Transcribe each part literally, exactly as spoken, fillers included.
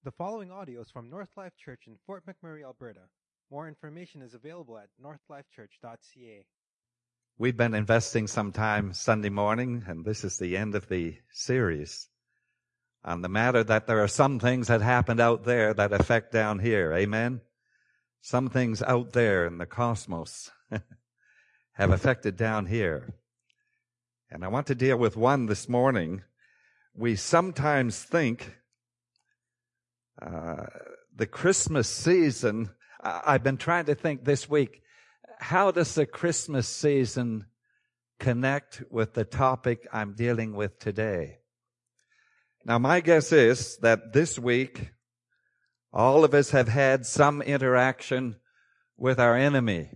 The following audio is from North Life Church in Fort McMurray, Alberta. More information is available at north life church dot c a. We've been investing some time Sunday morning, and this is the end of the series, on the matter that there are some things that happened out there that affect down here. Amen? Some things out there in the cosmos have affected down here. And I want to deal with one this morning. We sometimes think uh, the Christmas season, I've been trying to think this week, how does the Christmas season connect with the topic I'm dealing with today? Now, my guess is that this week, all of us have had some interaction with our enemy.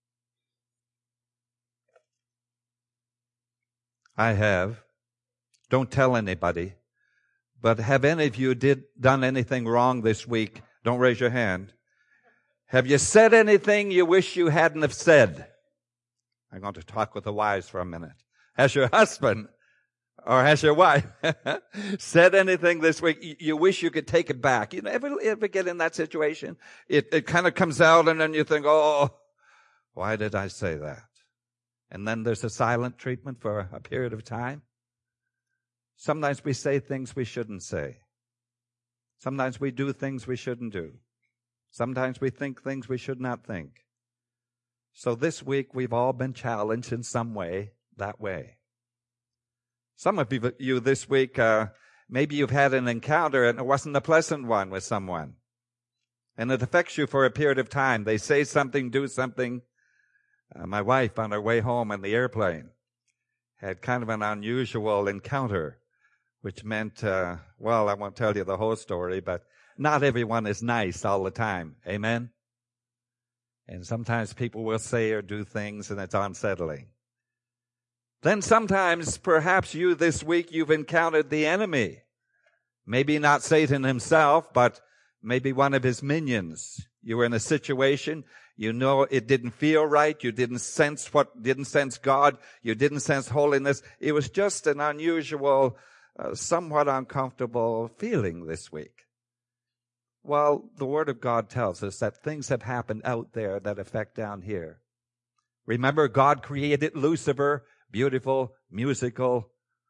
I have. Don't tell anybody. But have any of you did done anything wrong this week? Don't raise your hand. Have you said anything you wish you hadn't have said? I'm going to talk with the wives for a minute. Has your husband or has your wife said anything this week you wish you could take it back? You know, ever, ever get in that situation? It, it kind of comes out and then you think, oh, why did I say that? And then there's a silent treatment for a period of time. Sometimes we say things we shouldn't say. Sometimes we do things we shouldn't do. Sometimes we think things we should not think. So this week we've all been challenged in some way, that way. Some of you this week, uh, maybe you've had an encounter and it wasn't a pleasant one with someone. And it affects you for a period of time. They say something, do something. Uh, my wife on her way home on the airplane had kind of an unusual encounter, which meant, uh, well, I won't tell you the whole story, but not everyone is nice all the time. Amen? And sometimes people will say or do things and it's unsettling. Then sometimes, perhaps you this week, you've encountered the enemy. Maybe not Satan himself, but maybe one of his minions. You were in a situation, you know it didn't feel right, you didn't sense what, didn't sense God, you didn't sense holiness. It was just an unusual, uh, somewhat uncomfortable feeling this week. Well, the Word of God tells us that things have happened out there that affect down here. Remember, God created Lucifer, beautiful, musical,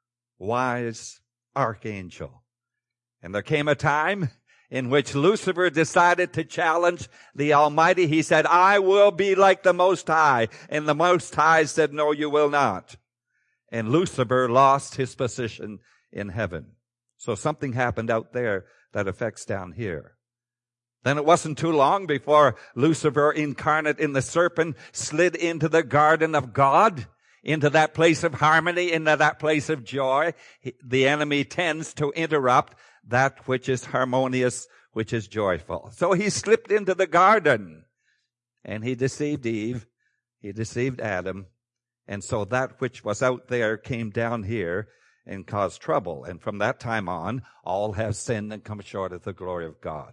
wise archangel. And there came a time in which Lucifer decided to challenge the Almighty. He said, I will be like the Most High. And the Most High said, no, you will not. And Lucifer lost his position in heaven. So something happened out there that affects down here. Then it wasn't too long before Lucifer, incarnate in the serpent, slid into the garden of God, into that place of harmony, into that place of joy. The enemy tends to interrupt that which is harmonious, which is joyful. So he slipped into the garden and he deceived Eve. He deceived Adam. And so that which was out there came down here and caused trouble. And from that time on, all have sinned and come short of the glory of God.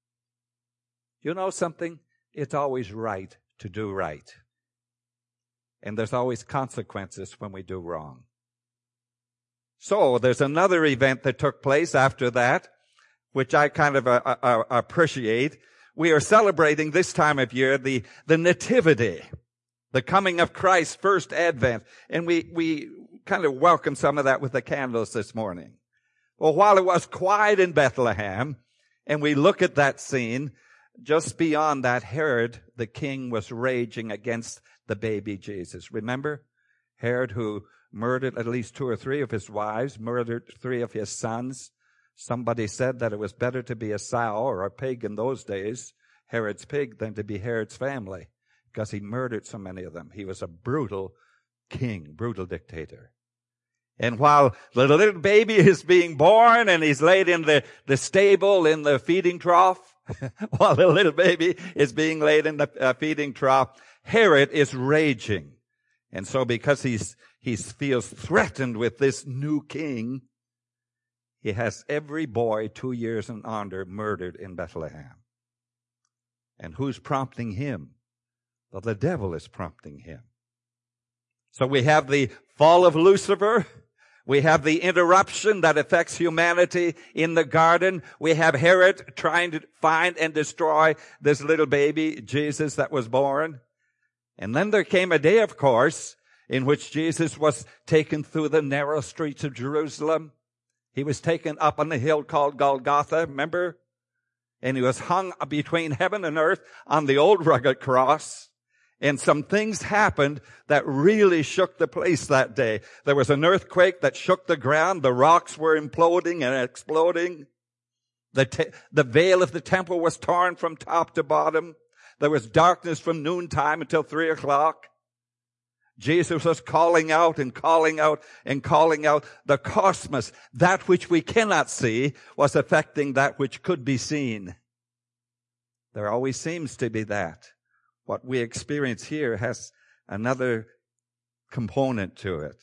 You know something? It's always right to do right. And there's always consequences when we do wrong. So there's another event that took place after that, which I kind of uh, uh, appreciate. We are celebrating this time of year the, the nativity, the coming of Christ's first advent. And we, we kind of welcome some of that with the candles this morning. Well, while it was quiet in Bethlehem, and we look at that scene, just beyond that, Herod, the king, was raging against the baby Jesus. Remember? Herod, who murdered at least two or three of his wives, murdered three of his sons. Somebody said that it was better to be a sow or a pig in those days, Herod's pig, than to be Herod's family, because he murdered so many of them. He was a brutal king, brutal dictator. And while the little baby is being born and he's laid in the, the stable in the feeding trough, while the little baby is being laid in the uh, feeding trough, Herod is raging. And so because he's, he feels threatened with this new king, he has every boy two years and under murdered in Bethlehem. And who's prompting him? Well, the devil is prompting him. So we have the fall of Lucifer. We have the interruption that affects humanity in the garden. We have Herod trying to find and destroy this little baby, Jesus, that was born. And then there came a day, of course, in which Jesus was taken through the narrow streets of Jerusalem. He was taken up on the hill called Golgotha, remember? And he was hung between heaven and earth on the old rugged cross. And some things happened that really shook the place that day. There was an earthquake that shook the ground. The rocks were imploding and exploding. The, te- the veil of the temple was torn from top to bottom. There was darkness from noontime until three o'clock. Jesus was calling out and calling out and calling out. The cosmos, that which we cannot see, was affecting that which could be seen. There always seems to be that. What we experience here has another component to it.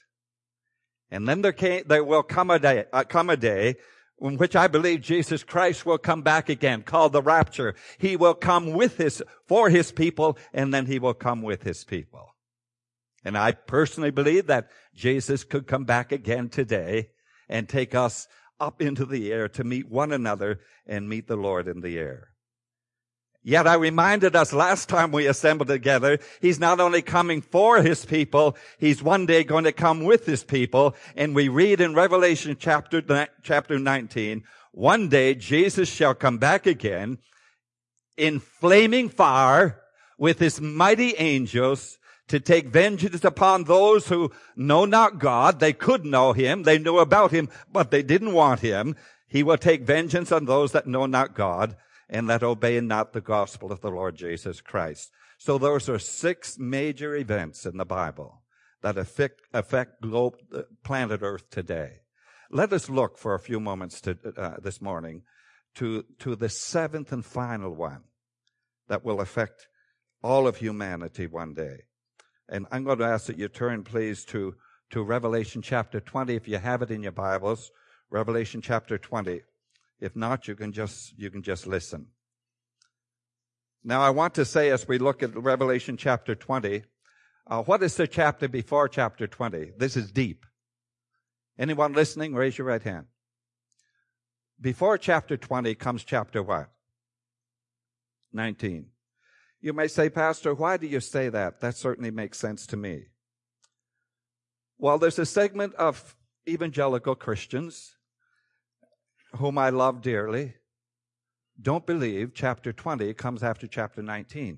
And then there came, there will come a day, uh, come a day in which I believe Jesus Christ will come back again, called the rapture. He will come with his, for his people, and then he will come with his people. And I personally believe that Jesus could come back again today and take us up into the air to meet one another and meet the Lord in the air. Yet I reminded us last time we assembled together, he's not only coming for his people, he's one day going to come with his people. And we read in Revelation chapter, chapter nineteen, one day Jesus shall come back again in flaming fire with his mighty angels to take vengeance upon those who know not God. They could know him. They knew about him, but they didn't want him. He will take vengeance on those that know not God, and that obey not the gospel of the Lord Jesus Christ. So those are six major events in the Bible that affect, affect globe, uh, planet Earth today. Let us look for a few moments to, uh, this morning to, to the seventh and final one that will affect all of humanity one day. And I'm going to ask that you turn, please, to, to Revelation chapter twenty, if you have it in your Bibles. Revelation chapter twenty. If not, you can just, you can just listen. Now, I want to say, as we look at Revelation chapter twenty, uh, what is the chapter before chapter twenty? This is deep. Anyone listening, raise your right hand. Before chapter twenty comes chapter what? nineteen. You may say, Pastor, why do you say that? That certainly makes sense to me. Well, there's a segment of evangelical Christians whom I love dearly, don't believe chapter twenty comes after chapter nineteen.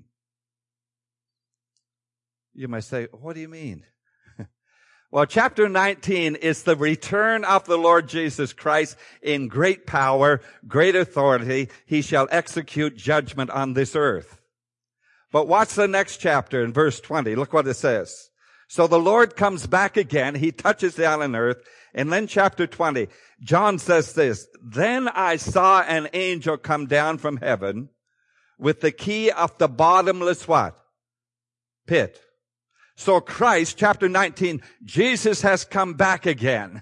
You might say, what do you mean? Well, chapter nineteen is the return of the Lord Jesus Christ in great power, great authority. He shall execute judgment on this earth. But what's the next chapter in verse twenty? Look what it says. So the Lord comes back again. He touches down on earth. And then chapter twenty, John says this, then I saw an angel come down from heaven with the key of the bottomless what? Pit. So Christ, chapter nineteen, Jesus has come back again.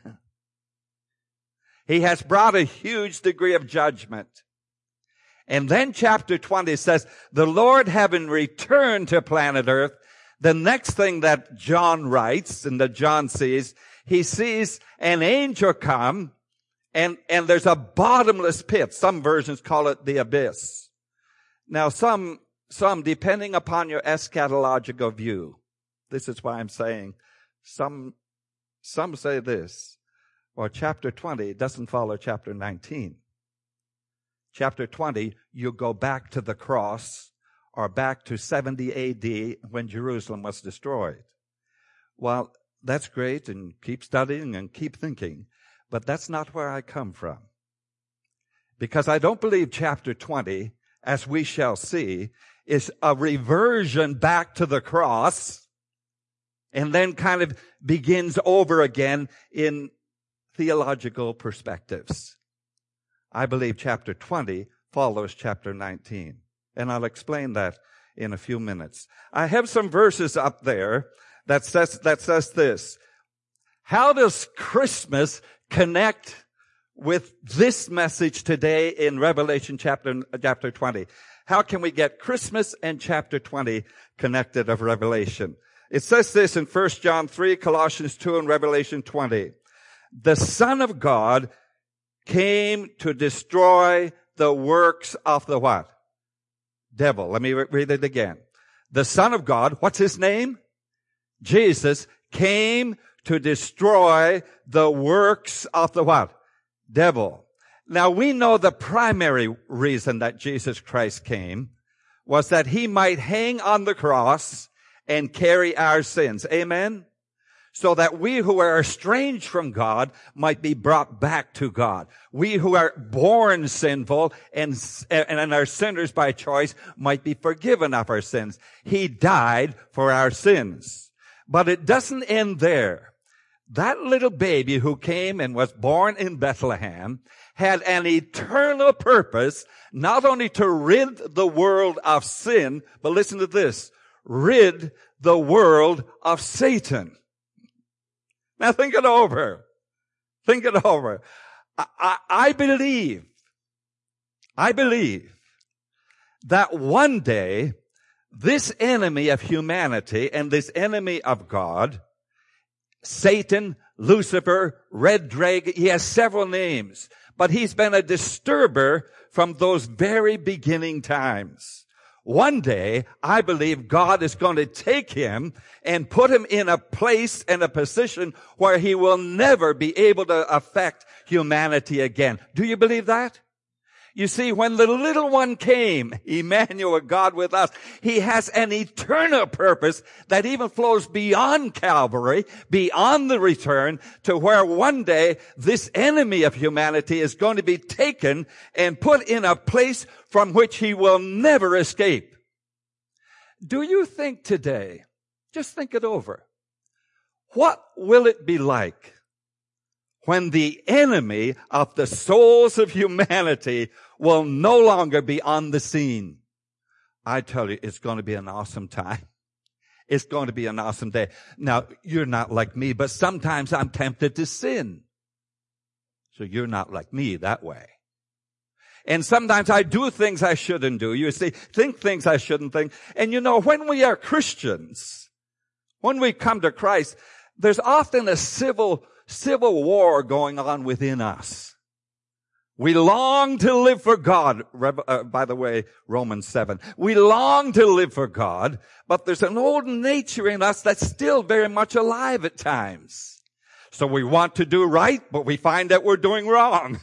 He has brought a huge degree of judgment. And then chapter twenty says, the Lord having returned to planet earth, the next thing that John writes and that John sees, he sees an angel come and, and there's a bottomless pit. Some versions call it the abyss. Now some, some, depending upon your eschatological view, this is why I'm saying, some, some say this, well, chapter twenty doesn't follow chapter nineteen. Chapter twenty, you go back to the cross or back to seventy A D when Jerusalem was destroyed. Well, that's great, and keep studying and keep thinking, but that's not where I come from. Because I don't believe chapter twenty, as we shall see, is a reversion back to the cross and then kind of begins over again in theological perspectives. I believe chapter twenty follows chapter nineteen. And I'll explain that in a few minutes. I have some verses up there that says, that says this. How does Christmas connect with this message today in Revelation chapter, chapter twenty? How can we get Christmas and chapter twenty connected of Revelation? It says this in First John three, Colossians two, and Revelation twenty. The Son of God came to destroy the works of the what? Devil. Let me re- read it again. The Son of God, what's his name? Jesus came to destroy the works of the what? Devil. Now we know the primary reason that Jesus Christ came was that he might hang on the cross and carry our sins. Amen? So that we who are estranged from God might be brought back to God. We who are born sinful and, and are sinners by choice might be forgiven of our sins. He died for our sins. But it doesn't end there. That little baby who came and was born in Bethlehem had an eternal purpose, not only to rid the world of sin, but listen to this, rid the world of Satan. Now think it over. Think it over. I, I, I believe, I believe that one day this enemy of humanity and this enemy of God, Satan, Lucifer, Red Dragon, he has several names, but he's been a disturber from those very beginning times. One day, I believe God is going to take him and put him in a place and a position where he will never be able to affect humanity again. Do you believe that? You see, when the little one came, Emmanuel, God with us, he has an eternal purpose that even flows beyond Calvary, beyond the return, to where one day this enemy of humanity is going to be taken and put in a place from which he will never escape. Do you think today, just think it over, what will it be like when the enemy of the souls of humanity will no longer be on the scene? I tell you, it's going to be an awesome time. It's going to be an awesome day. Now, you're not like me, but sometimes I'm tempted to sin. So you're not like me that way. And sometimes I do things I shouldn't do. You see, think things I shouldn't think. And you know, when we are Christians, when we come to Christ, there's often a civil Civil war going on within us. We long to live for God. Uh, by the way, Romans seven. We long to live for God, but there's an old nature in us that's still very much alive at times. So we want to do right, but we find that we're doing wrong.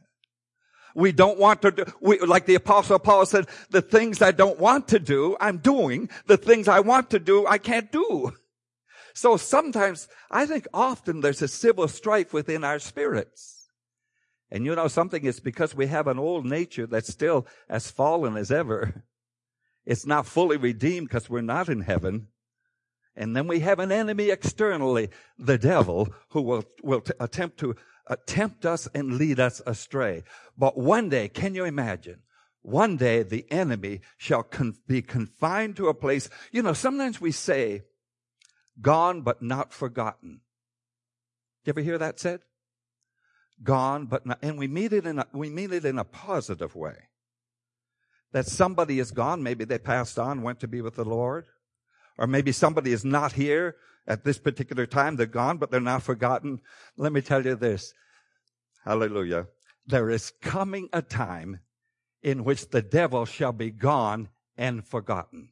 We don't want to do, we, like the Apostle Paul said, the things I don't want to do, I'm doing. The things I want to do, I can't do. So sometimes, I think often there's a civil strife within our spirits. And you know something, it's because we have an old nature that's still as fallen as ever. It's not fully redeemed because we're not in heaven. And then we have an enemy externally, the devil, who will, will t- attempt to uh, tempt us and lead us astray. But one day, can you imagine? One day the enemy shall con- be confined to a place. You know, sometimes we say, gone but not forgotten. Did you ever hear that said? Gone but not, and we mean it in a, we mean it in a positive way. That somebody is gone, maybe they passed on, went to be with the Lord. Or maybe somebody is not here at this particular time, they're gone, but they're not forgotten. Let me tell you this. Hallelujah. There is coming a time in which the devil shall be gone and forgotten.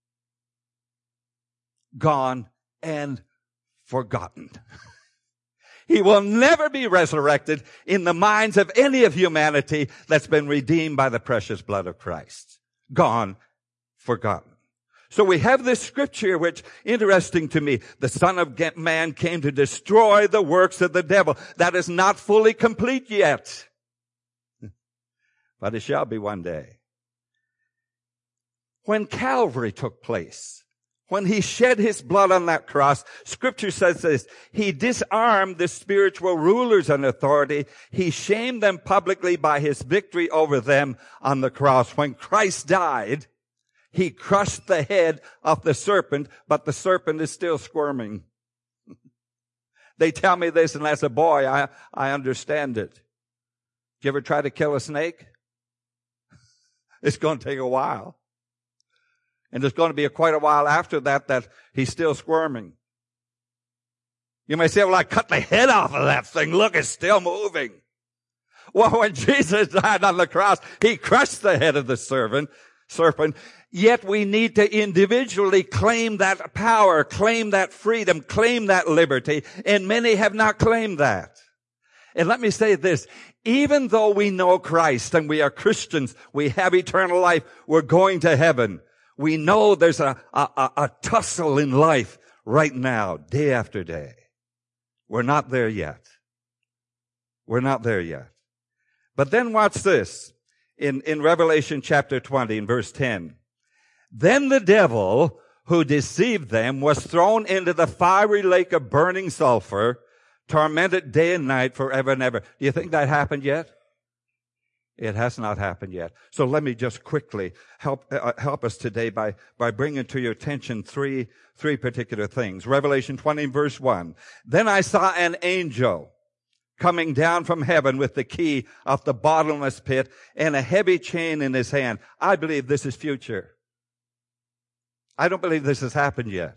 Gone and forgotten. He will never be resurrected in the minds of any of humanity that's been redeemed by the precious blood of Christ. Gone, forgotten. So we have this scripture which, interesting to me, the Son of Man came to destroy the works of the devil. That is not fully complete yet. But it shall be one day. When Calvary took place, when he shed his blood on that cross, scripture says this, he disarmed the spiritual rulers and authority. He shamed them publicly by his victory over them on the cross. When Christ died, he crushed the head of the serpent, but the serpent is still squirming. They tell me this, and as a boy, I, I understand it. Did you ever try to kill a snake? It's going to take a while. And there's going to be a, quite a while after that that he's still squirming. You may say, well, I cut the head off of that thing. Look, it's still moving. Well, when Jesus died on the cross, he crushed the head of the serpent, serpent. Yet we need to individually claim that power, claim that freedom, claim that liberty. And many have not claimed that. And let me say this. Even though we know Christ and we are Christians, we have eternal life, we're going to heaven. We know there's a, a, a tussle in life right now, day after day. We're not there yet. We're not there yet. But then watch this. In, in Revelation chapter twenty, in verse ten. Then the devil who deceived them was thrown into the fiery lake of burning sulfur, tormented day and night forever and ever. Do you think that happened yet? It has not happened yet. So let me just quickly help uh, help us today by by bringing to your attention three three particular things. Revelation twenty, verse one. Then I saw an angel coming down from heaven with the key of the bottomless pit and a heavy chain in his hand. I believe this is future. I don't believe this has happened yet.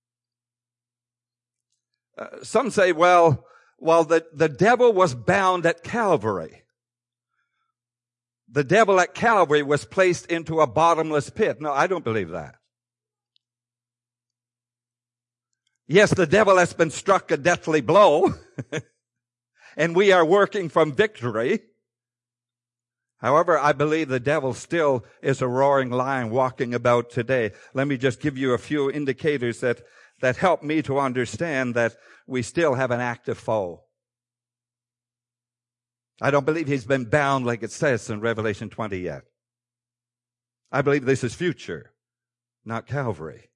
Uh, some say, well, well, the, the devil was bound at Calvary. The devil at Calvary was placed into a bottomless pit. No, I don't believe that. Yes, the devil has been struck a deathly blow, and we are working from victory. However, I believe the devil still is a roaring lion walking about today. Let me just give you a few indicators that, that help me to understand that we still have an active foe. I don't believe he's been bound like it says in Revelation twenty yet. I believe this is future, not Calvary.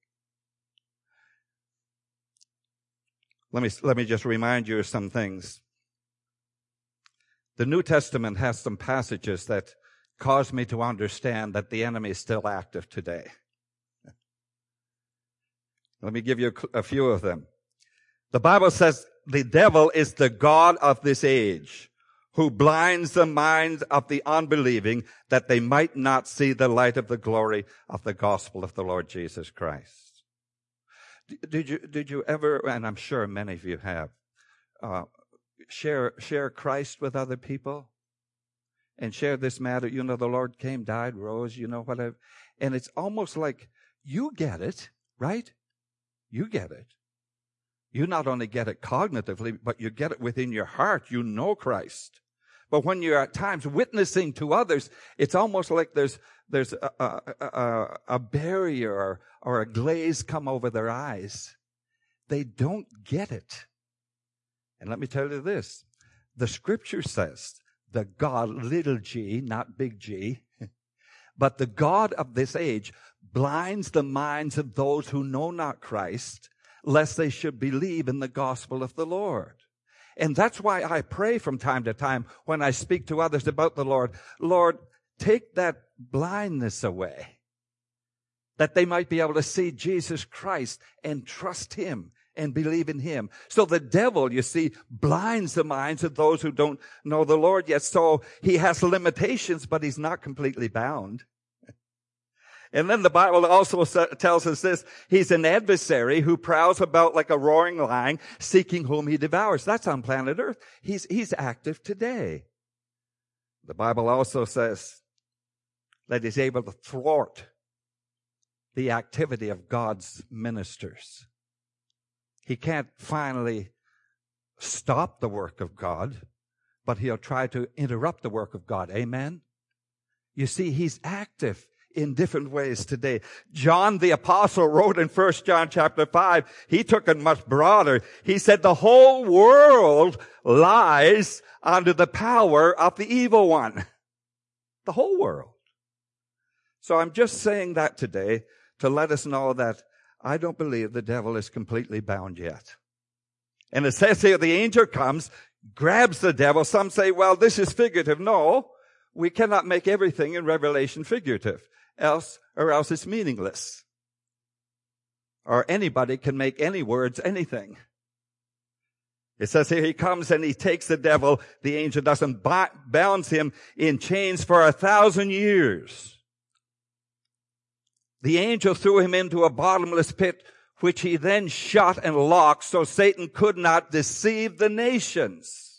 Let me, let me just remind you of some things. The New Testament has some passages that cause me to understand that the enemy is still active today. Let me give you a, a few of them. The Bible says the devil is the god of this age, who blinds the minds of the unbelieving that they might not see the light of the glory of the gospel of the Lord Jesus Christ. Did you, did you ever, and I'm sure many of you have, uh, share, share Christ with other people? And share this matter, you know, the Lord came, died, rose, you know, whatever. And it's almost like you get it, right? You get it. You not only get it cognitively, but you get it within your heart. You know Christ. But when you're at times witnessing to others, it's almost like there's there's a, a, a, a barrier or, or a glaze come over their eyes. They don't get it. And let me tell you this. The scripture says the God, little g, not big G, but the God of this age blinds the minds of those who know not Christ, lest they should believe in the gospel of the Lord. And that's why I pray from time to time when I speak to others about the Lord, Lord, take that blindness away, that they might be able to see Jesus Christ and trust him and believe in him. So the devil, you see, blinds the minds of those who don't know the Lord yet. So he has limitations, but he's not completely bound. And then the Bible also tells us this. He's an adversary who prowls about like a roaring lion, seeking whom he devours. That's on planet Earth. He's, he's active today. The Bible also says that he's able to thwart the activity of God's ministers. He can't finally stop the work of God, but he'll try to interrupt the work of God. Amen? You see, he's active in different ways today. John the Apostle wrote in First John chapter five, he took it much broader. He said the whole world lies under the power of the evil one. The whole world. So I'm just saying that today to let us know that I don't believe the devil is completely bound yet. And it says here the angel comes, grabs the devil. Some say, well, this is figurative. No, we cannot make everything in Revelation figurative. Else, or else it's meaningless. Or anybody can make any words anything. It says here he comes and he takes the devil. The angel doesn't bounds him in chains for a thousand years. The angel threw him into a bottomless pit which he then shut and locked so Satan could not deceive the nations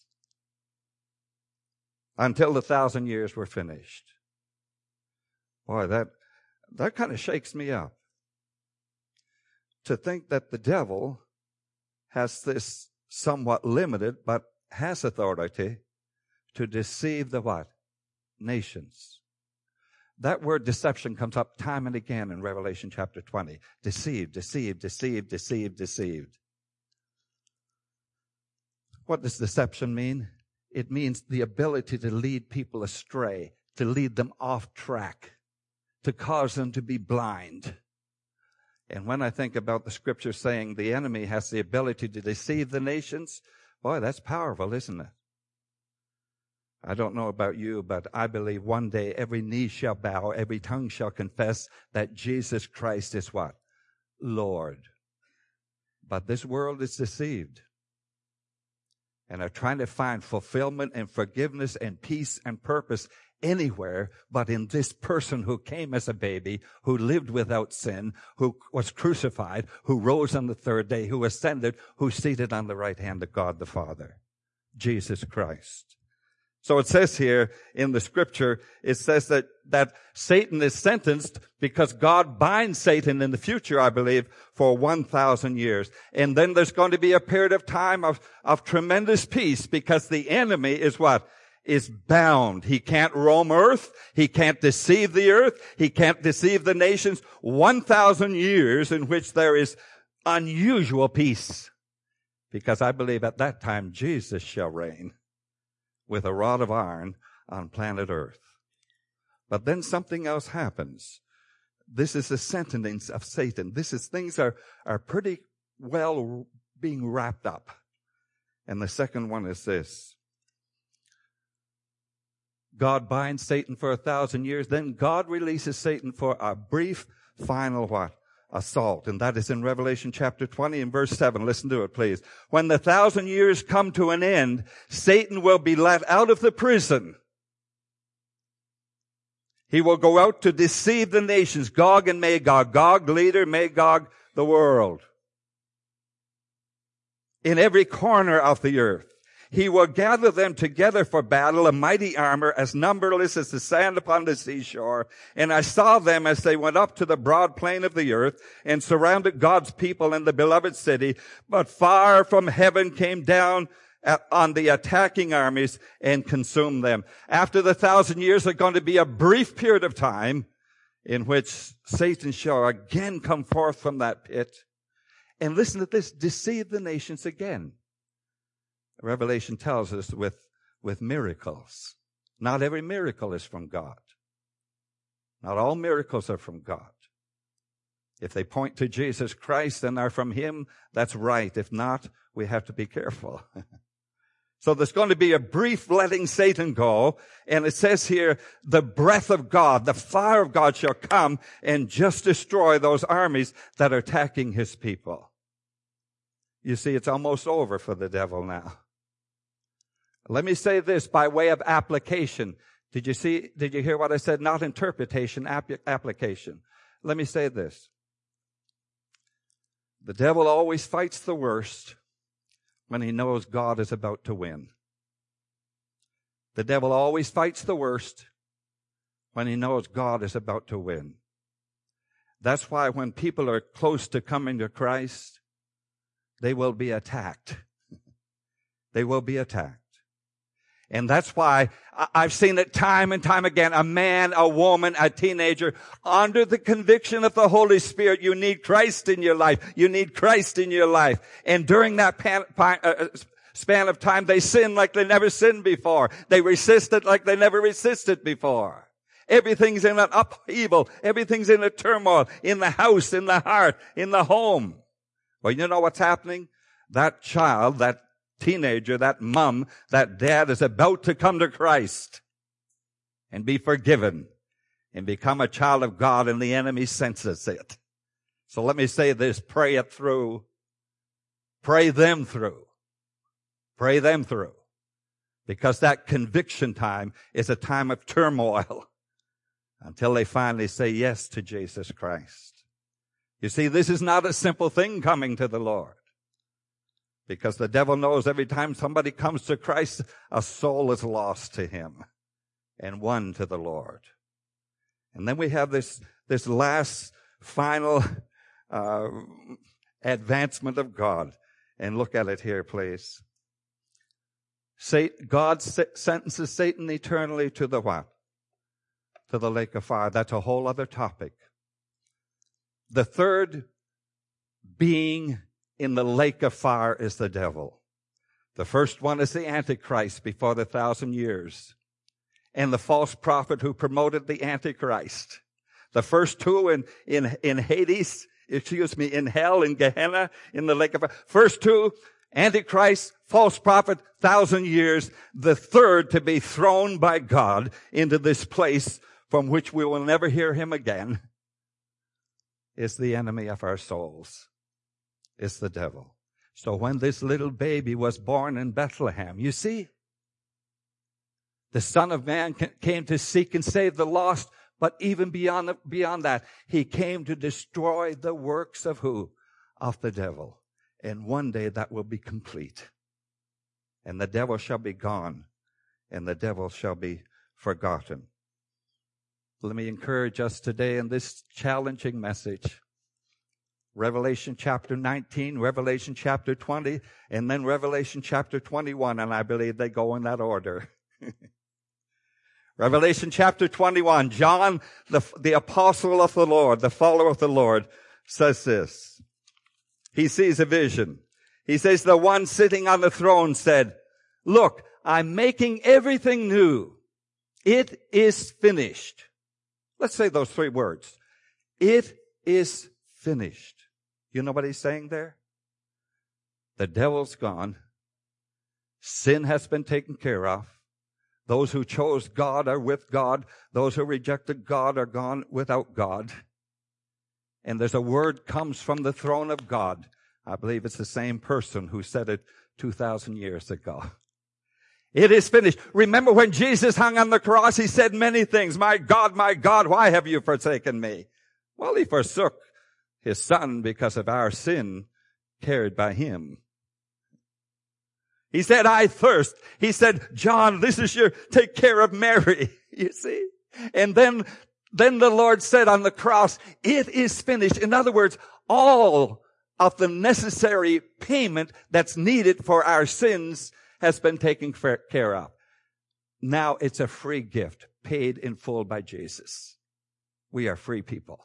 until the thousand years were finished. Boy, that, that kind of shakes me up. To think that the devil has this somewhat limited, but has authority to deceive the what? Nations. That word deception comes up time and again in Revelation chapter twenty. Deceived, deceived, deceived, deceived, deceived. What does deception mean? It means the ability to lead people astray, to lead them off track, to cause them to be blind. And when I think about the scripture saying the enemy has the ability to deceive the nations, boy, that's powerful, isn't it? I don't know about you, but I believe one day every knee shall bow, every tongue shall confess that Jesus Christ is what? Lord. But this world is deceived. And are trying to find fulfillment and forgiveness and peace and purpose anywhere but in this person who came as a baby, who lived without sin, who was crucified, who rose on the third day, who ascended, who's seated on the right hand of God the Father, Jesus Christ. So it says here in the scripture, it says that, that Satan is sentenced because God binds Satan in the future, I believe, for one thousand years. And then there's going to be a period of time of, of tremendous peace because the enemy is what? Is bound. He can't roam earth. He can't deceive the earth. He can't deceive the nations. one thousand years in which there is unusual peace. Because I believe at that time Jesus shall reign with a rod of iron on planet Earth. But then something else happens. This is the sentencing of Satan. This is, things are, are pretty well being wrapped up. And the second one is this. God binds Satan for a thousand years. Then God releases Satan for a brief final what? Assault. And that is in Revelation chapter twenty and verse seven. Listen to it, please. When the thousand years come to an end, Satan will be let out of the prison. He will go out to deceive the nations, Gog and Magog. Gog, leader, Magog, the world. In every corner of the earth. He will gather them together for battle, a mighty armor as numberless as the sand upon the seashore. And I saw them as they went up to the broad plain of the earth and surrounded God's people and the beloved city. But fire from heaven came down at, on the attacking armies and consumed them. After the thousand years, there's going to be a brief period of time in which Satan shall again come forth from that pit. And listen to this, deceive the nations again. Revelation tells us with, with miracles. Not every miracle is from God. Not all miracles are from God. If they point to Jesus Christ and are from Him, that's right. If not, we have to be careful. So there's going to be a brief letting Satan go. And it says here, the breath of God, the fire of God shall come and just destroy those armies that are attacking His people. You see, it's almost over for the devil now. Let me say this by way of application. Did you see, did you hear what I said? Not interpretation, application. Let me say this. The devil always fights the worst when he knows God is about to win. The devil always fights the worst when he knows God is about to win. That's why when people are close to coming to Christ, they will be attacked. They will be attacked. And that's why I've seen it time and time again. A man, a woman, a teenager, under the conviction of the Holy Spirit, you need Christ in your life. You need Christ in your life. And during that pan, pan, uh, span of time, they sin like they never sinned before. They resisted like they never resisted before. Everything's in an upheaval. Everything's in a turmoil. In the house, in the heart, in the home. Well, you know what's happening? That child, that teenager, that mom, that dad is about to come to Christ and be forgiven and become a child of God, and the enemy senses it. So let me say this, pray it through. Pray them through. Pray them through. Because that conviction time is a time of turmoil until they finally say yes to Jesus Christ. You see, this is not a simple thing coming to the Lord. Because the devil knows every time somebody comes to Christ, a soul is lost to him and won to the Lord. And then we have this, this last final uh, advancement of God. And look at it here, please. Satan, God sentences Satan eternally to the what? To the lake of fire. That's a whole other topic. The third being in the lake of fire is the devil. The first one is the Antichrist before the thousand years. And the false prophet who promoted the Antichrist. The first two in, in, in Hades, excuse me, in hell, in Gehenna, in the lake of fire. First two, Antichrist, false prophet, thousand years. The third to be thrown by God into this place from which we will never hear him again is the enemy of our souls. It's the devil. So when this little baby was born in Bethlehem, you see, the Son of Man came to seek and save the lost, but even beyond, beyond that, he came to destroy the works of who? Of the devil. And one day that will be complete. And the devil shall be gone, and the devil shall be forgotten. Let me encourage us today in this challenging message. Revelation chapter nineteen, Revelation chapter twenty, and then Revelation chapter twenty-one, and I believe they go in that order. Revelation chapter twenty-one, John, the, the apostle of the Lord, the follower of the Lord, says this. He sees a vision. He says, the one sitting on the throne said, look, I'm making everything new. It is finished. Let's say those three words. It is finished. You know what he's saying there? The devil's gone. Sin has been taken care of. Those who chose God are with God. Those who rejected God are gone without God. And there's a word comes from the throne of God. I believe it's the same person who said it two thousand years ago. It is finished. Remember when Jesus hung on the cross, he said many things. My God, my God, why have you forsaken me? Well, he forsook his son because of our sin carried by him. He said, I thirst. He said, John, this is your, take care of Mary. You see? And then, then the Lord said on the cross, it is finished. In other words, all of the necessary payment that's needed for our sins has been taken care of. Now it's a free gift, paid in full by Jesus. We are free people.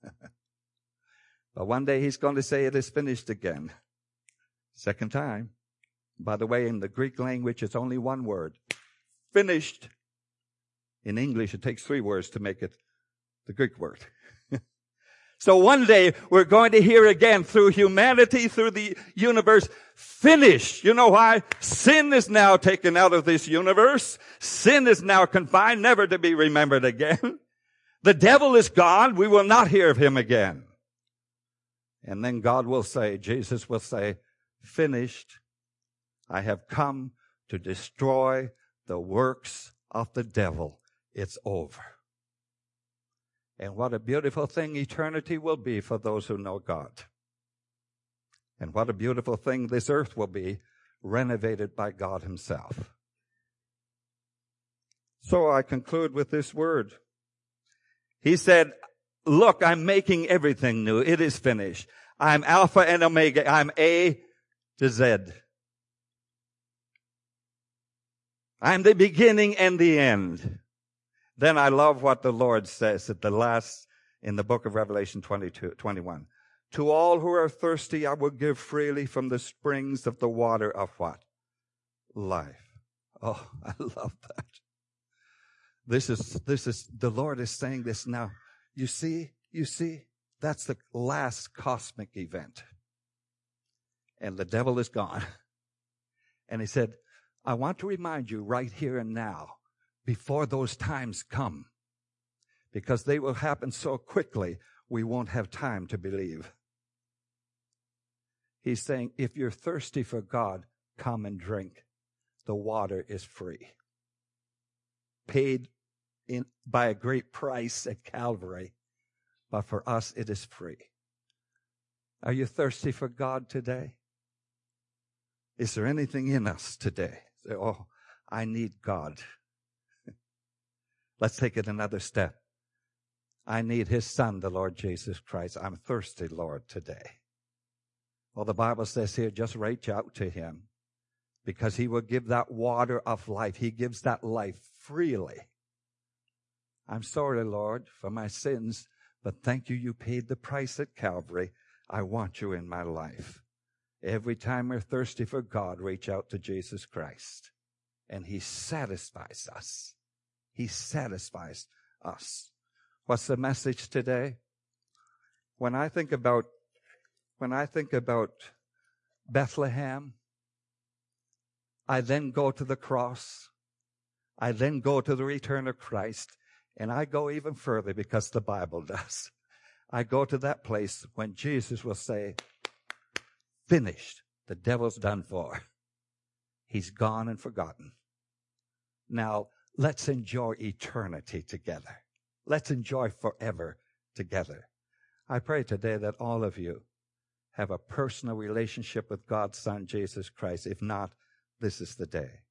But one day he's going to say it is finished again. Second time. By the way, in the Greek language, it's only one word. Finished. In English, it takes three words to make it the Greek word. So one day, we're going to hear again through humanity, through the universe, finished. You know why? Sin is now taken out of this universe. Sin is now confined, never to be remembered again. The devil is gone. We will not hear of him again. And then God will say, Jesus will say, finished. I have come to destroy the works of the devil. It's over. And what a beautiful thing eternity will be for those who know God. And what a beautiful thing this earth will be, renovated by God himself. So I conclude with this word. He said, look, I'm making everything new. It is finished. I'm Alpha and Omega. I'm A to Z. I'm the beginning and the end. Then I love what the Lord says at the last in the book of Revelation twenty-two, twenty-one. To all who are thirsty, I will give freely from the springs of the water of what? Life. Oh, I love that. This is, this is, the Lord is saying this now. You see, you see, that's the last cosmic event. And the devil is gone. And he said, I want to remind you right here and now, before those times come, because they will happen so quickly, we won't have time to believe. He's saying, if you're thirsty for God, come and drink. The water is free. Paid in by a great price at Calvary, but for us it is free. Are you thirsty for God today? Is there anything in us today? Say, oh, I need God. Let's take it another step. I need His Son, the Lord Jesus Christ. I'm thirsty, Lord, today. Well, the Bible says here, just reach out to Him because He will give that water of life. He gives that life freely. I'm sorry, Lord, for my sins, but thank you, you paid the price at Calvary. I want you in my life. Every time we're thirsty for God, reach out to Jesus Christ. And He satisfies us. He satisfies us. What's the message today? When I think about, when I think about Bethlehem, I then go to the cross. I then go to the return of Christ. And I go even further because the Bible does. I go to that place when Jesus will say, finished. The devil's done for. He's gone and forgotten. Now, let's enjoy eternity together. Let's enjoy forever together. I pray today that all of you have a personal relationship with God's Son, Jesus Christ. If not, this is the day.